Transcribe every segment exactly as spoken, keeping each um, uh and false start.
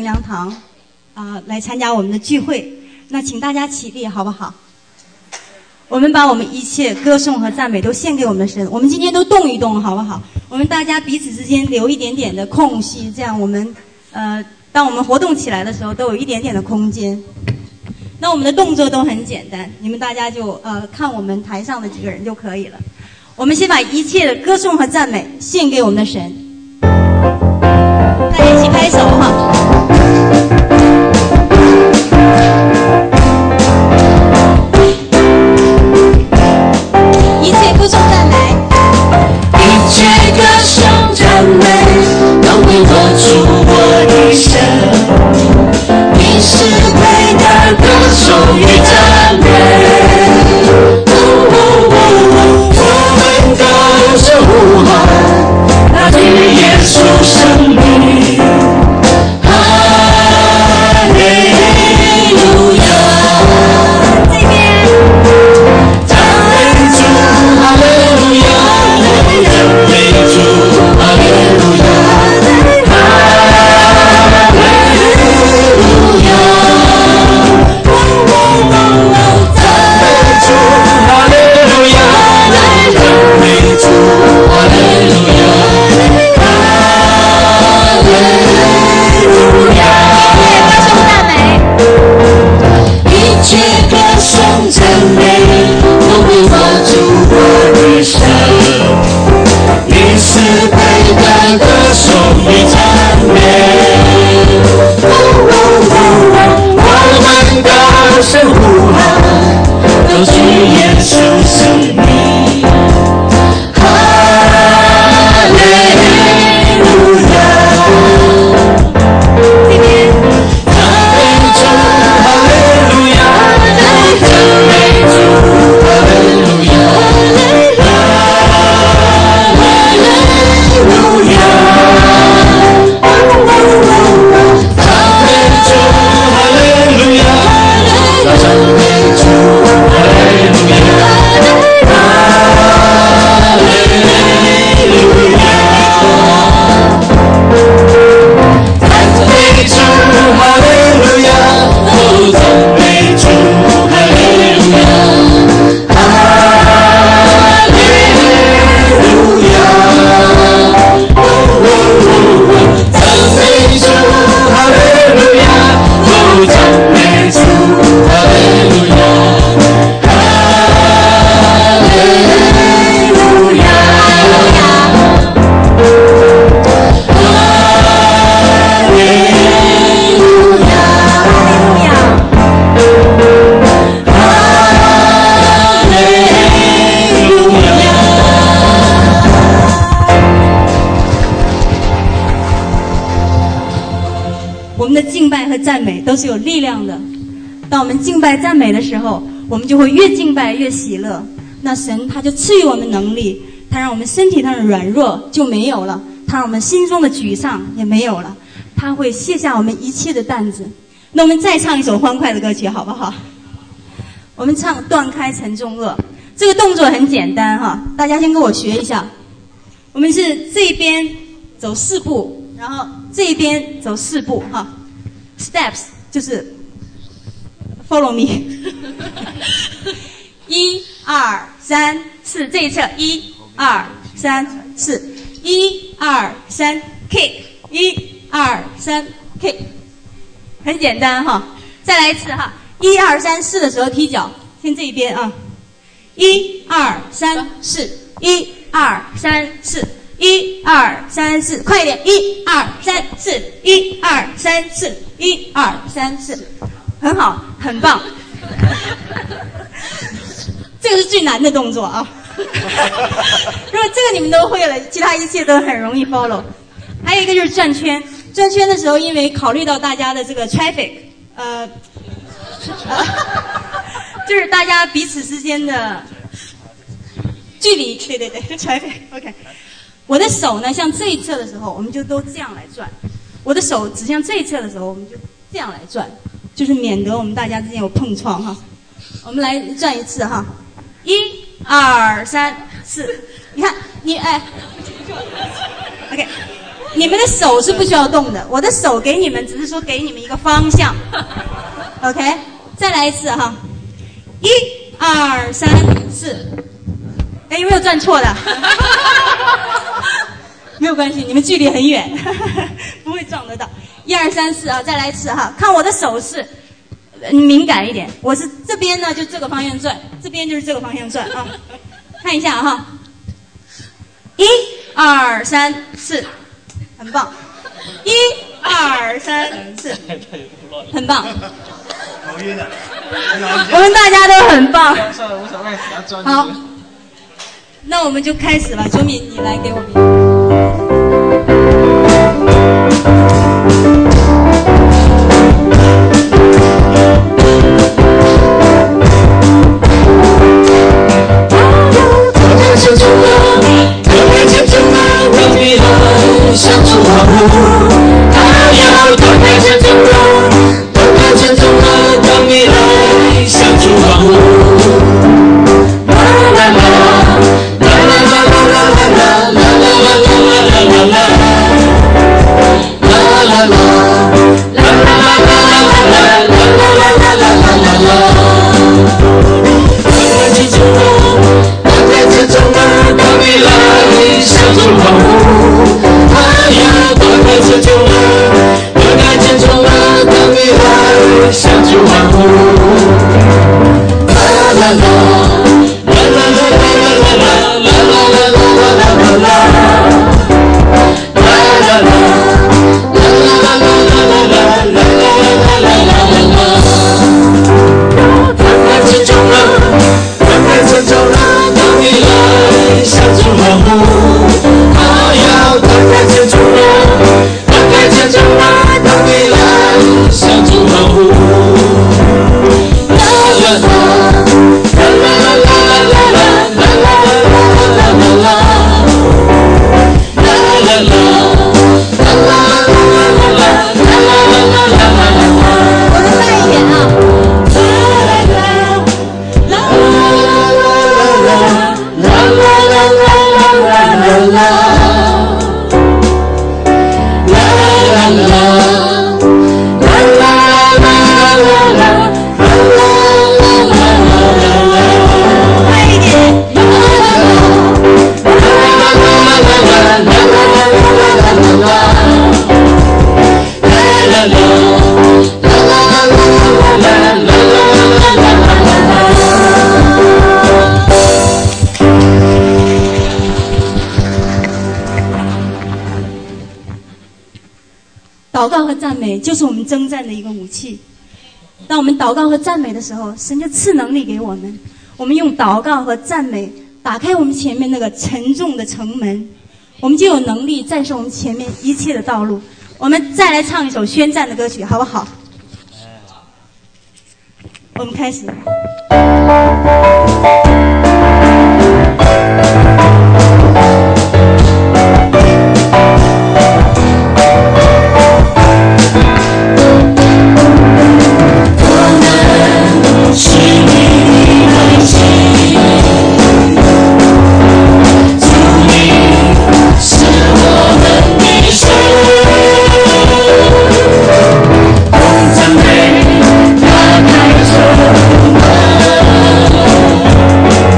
良堂啊、呃、来参加我们的聚会。那请大家起立好不好？我们把我们一切歌颂和赞美都献给我们的神。我们今天都动一动好不好？我们大家彼此之间留一点点的空隙，这样我们呃当我们活动起来的时候都有一点点的空间。那我们的动作都很简单，你们大家就呃看我们台上的几个人就可以了。我们先把一切的歌颂和赞美献给我们的神，大家一起拍手哈。一切歌颂赞美， 一切歌颂赞美，都会托出我的神。你是配的歌颂与赞美。都是呼喊，那对耶稣生命，哈利路亚。这边，赞美主，哈利路亚，赞美主，哈利路亚，哈利路亚。赞美主，哈利路亚。赞美主，哈利路亚，哈利路亚。一切歌颂赞美，都会发出我的神。你是配的歌颂与赞美。我们高声呼喊，都是耶稣生命。 赞美都是有力量的。当我们敬拜赞美的时候，我们就会越敬拜越喜乐。那神他就赐予我们能力，他让我们身体上的软弱就没有了，他让我们心中的沮丧也没有了，他会卸下我们一切的担子。那我们再唱一首欢快的歌曲好不好？我们唱断开沉重恶。这个动作很简单哈，大家先跟我学一下。我们是这边走四步，然后这边走四步哈。Steps 就是 follow me 一二三四，这一侧一二三四，一二三 kick， 一二三 kick， 很简单哈。再来一次哈，一二三四的时候踢脚，先这一边啊，一二三四，一二三四，一二三四，快一点，一二三四，一二三四，一二三四，很好，很棒。这个是最难的动作啊！如果这个你们都会了，其他一切都很容易 follow。还有一个就是转圈，转圈的时候，因为考虑到大家的这个 traffic， 呃，呃就是大家彼此之间的距离，对对对 ，traffic，OK。我的手呢，像这一侧的时候，我们就都这样来转；我的手指向这一侧的时候，我们就这样来转，就是免得我们大家之间有碰撞哈。我们来转一次哈，一、二、三、四，你看你哎 ，OK， 你们的手是不需要动的，我的手给你们，只是说给你们一个方向。OK， 再来一次哈，一二三四。哎，有没有转错的？没有关系，你们距离很远，不会撞得到。一二三四啊，再来一次哈，看我的手势，敏感一点。我是这边呢，就这个方向转，这边就是这个方向转啊。看一下哈，一二三四，很棒。一二三四，很棒。 头晕了， 我们大家都很棒。 算了，无所谓，要专好，那我们就开始吧。周敏，你来给我们。 相助保护，他要打开前程路，打开前程路，等你来相助保护。啦啦啦，啦啦啦啦啦啦啦啦啦啦啦啦啦，啦啦啦，啦啦啦啦啦啦啦啦啦啦啦。打开前程路，打开前程路，等你来相助保护。相助了，打开前程了，等你来相助保护。啦啦啦，啦啦啦啦啦啦啦啦啦啦啦啦啦，啦啦啦，啦啦啦啦啦啦啦啦啦啦啦。打开前程了，打开前程了，等你来相助保护。他要打开前程了。前程来，等你来相助保护。啦啦啦，啦啦啦啦啦啦啦啦啦啦啦啦，啦啦啦，啦啦啦啦啦啦啦啦啦啦。 我们慢一点啊。啦啦啦啦啦啦啦啦啦啦啦啦。祷告和赞美就是我们征战的一个武器。当我们祷告和赞美的时候，神就赐能力给我们。我们用祷告和赞美打开我们前面那个沉重的城门，我们就有能力战胜我们前面一切的道路。我们再来唱一首宣战的歌曲，好不好？我们开始。 打开城门。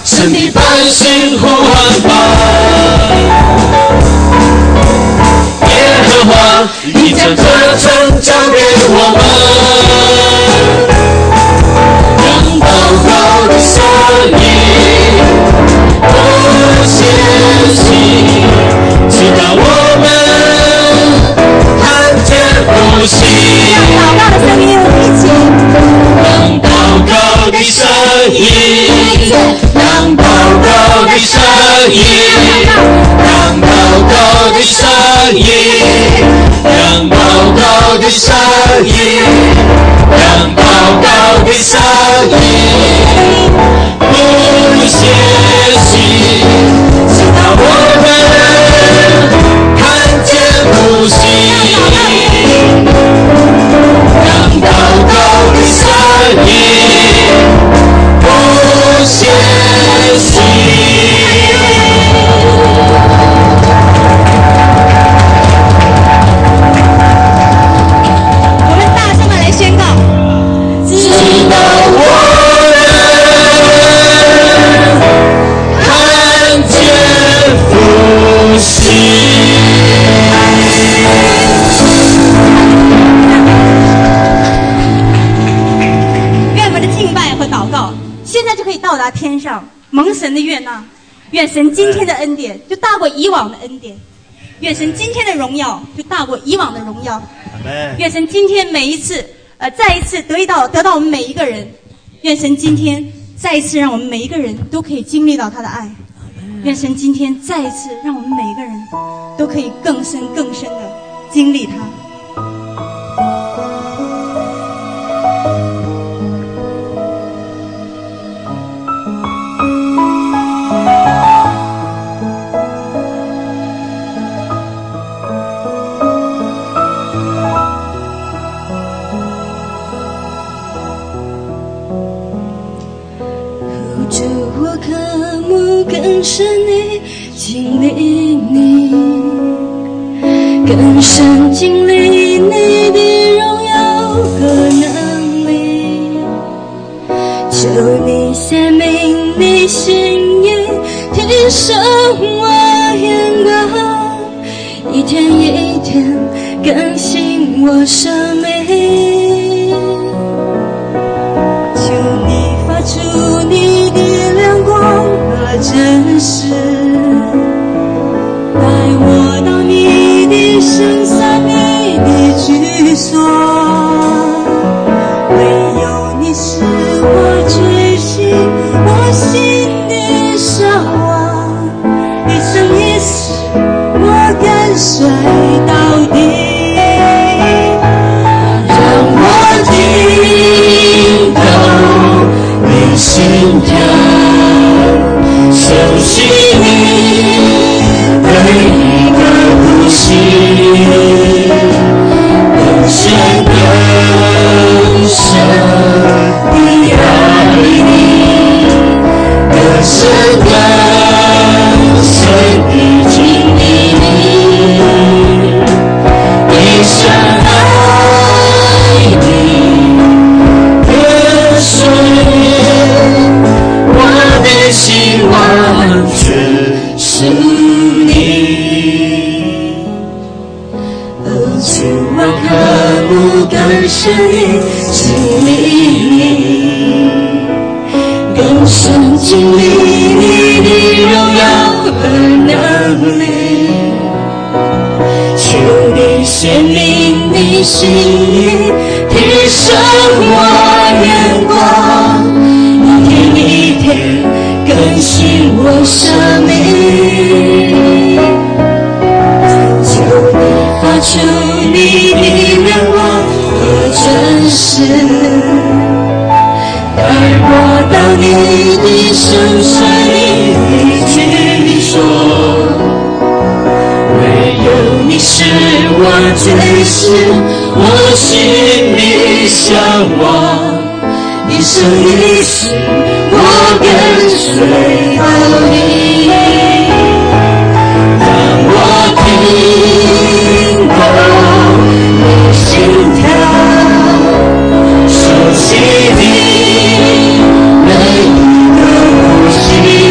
神的百姓呼喊吧，耶和华，你将这城交给我们，让祷告的声音不歇息，直到我们看见复兴。 让祷告的声音一起， 让祷告的声音，让祷告的声音，让祷告的声音，让祷告的声音，让祷告的声音不歇息，直到我们看见复兴。让祷告的声音不歇息。 我们大声的来宣告， 直到我们看见复兴。 现在就可以到达天上，蒙神的悦纳。愿神今天的恩典就大过以往的恩典，愿神今天的荣耀就大过以往的荣耀。愿神今天每一次，呃，再一次得到得到我们每一个人。愿神今天再一次让我们每一个人都可以经历到他的爱。愿神今天再一次让我们每一个人都可以更深更深的经历他。 更深地经历你，更深经历你的荣耀和能力，求你显明你心意，提升我眼光，一天一天更新我生命，求你发出你的亮光真实，带我到你的身上，你的居所，唯有你是我追寻我心的向往，一生一世我跟随到底，让我听透你心跳，熟悉你每一个呼吸，更深更深的爱你，更深更深的经历你，一生爱你，跟随我的心完全是你，哦，主啊，渴慕更深的经历你，更深经历你的荣耀和能力，求你显明你心意，提升我眼光，一天一天更新我生命，求你发出你的亮光和真实，带我到你的深山里去说，唯有你是我最是我心里向往，一生一世我跟随到底，让我听懂你心跳，熟悉你每一个呼吸，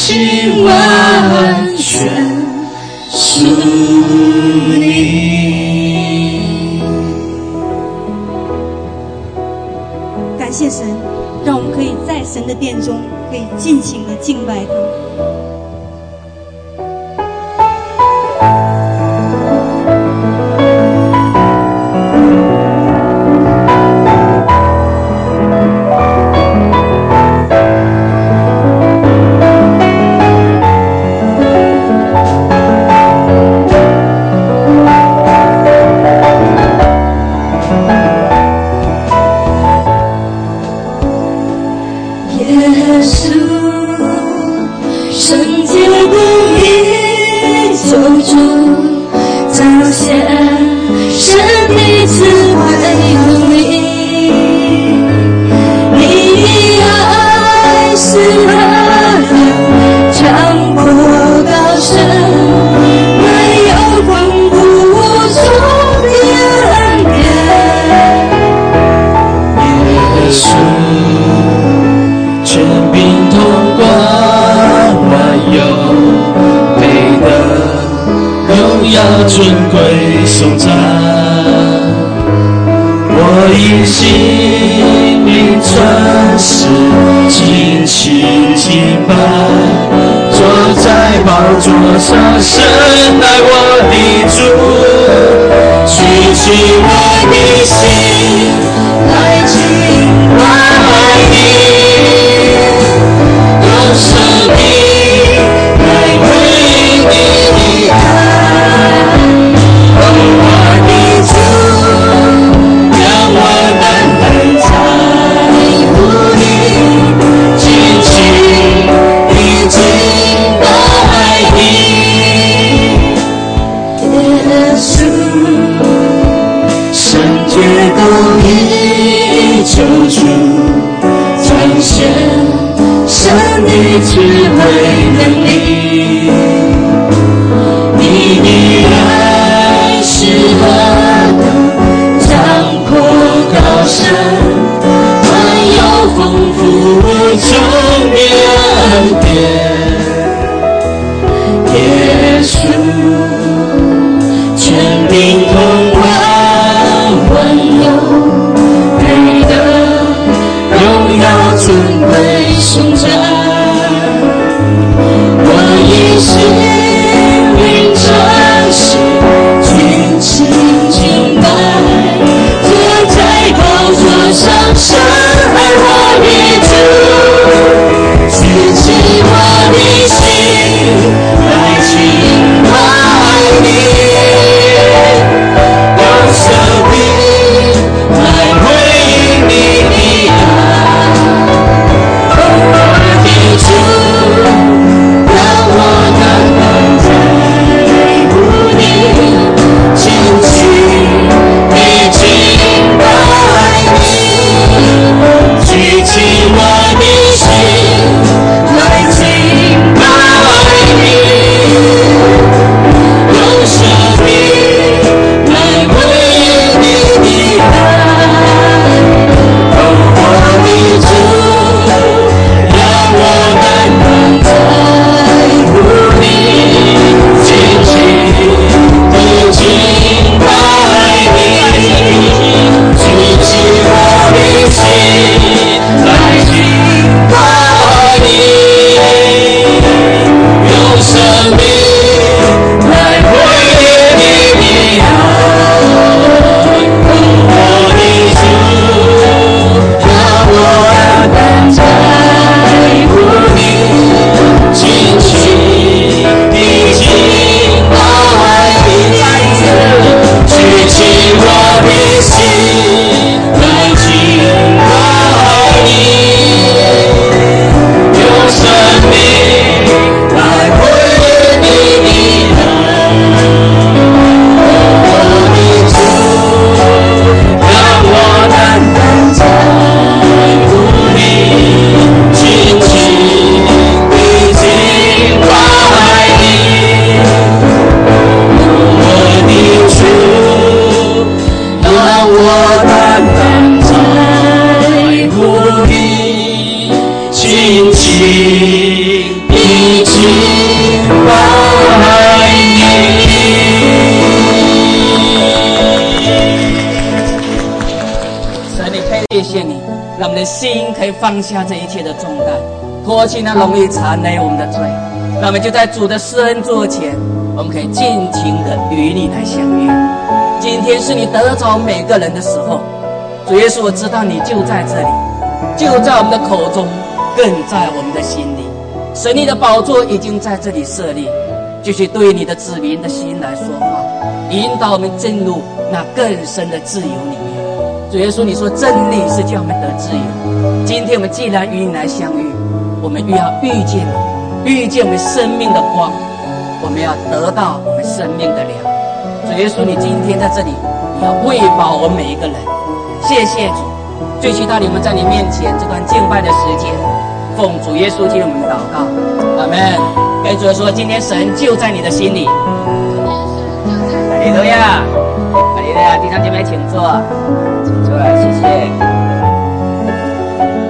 心完全属你。 感谢神，让我们可以在神的殿中可以尽情的敬拜他。 尊贵颂赞，我以心灵专事尽情敬拜，坐在宝座上，神爱我的主，举起我的心来敬拜你，用生命来回应你的爱。救主彰显神的智慧能力，你的爱是何等广阔高深，满有丰富充满恩典。耶稣权柄统管万有，尊贵颂赞，我以心灵专事尽情敬拜，坐在宝座上，神爱我的主，举起我的心来敬拜你，用生命来回应你的爱。主，让我单单在乎你，尽情地敬拜你，举起我的心来敬拜你，用生命来回应你的爱。哦，我的主。尽情地我爱你。 神，你可以谢谢你，让我们的心可以放下这一切的重担，脱去那容易缠累我们的罪。让我们就在主的施恩座前，我们可以尽情的与你来相遇。今天是你得着每个人的时候，主耶稣，我知道你就在这里，就在我们的口中，更在我们的心里。神，你的宝座已经在这里设立，继续对你的子民的心来说话，引导我们进入那更深的自由里面。主耶稣，你说真理是叫我们得自由。今天我们既然与你来相遇，我们又要遇见你，遇见我们生命的光，我们要得到我们生命的粮。主耶稣，你今天在这里，你要喂饱我们每一个人。谢谢主，最期待你们在你面前这段敬拜的时间，奉主耶稣基督我们祷告，阿们。跟主说，今天神就在你的心里。哈利路亚，哈利路亚，弟兄姐妹请坐，请坐，谢谢。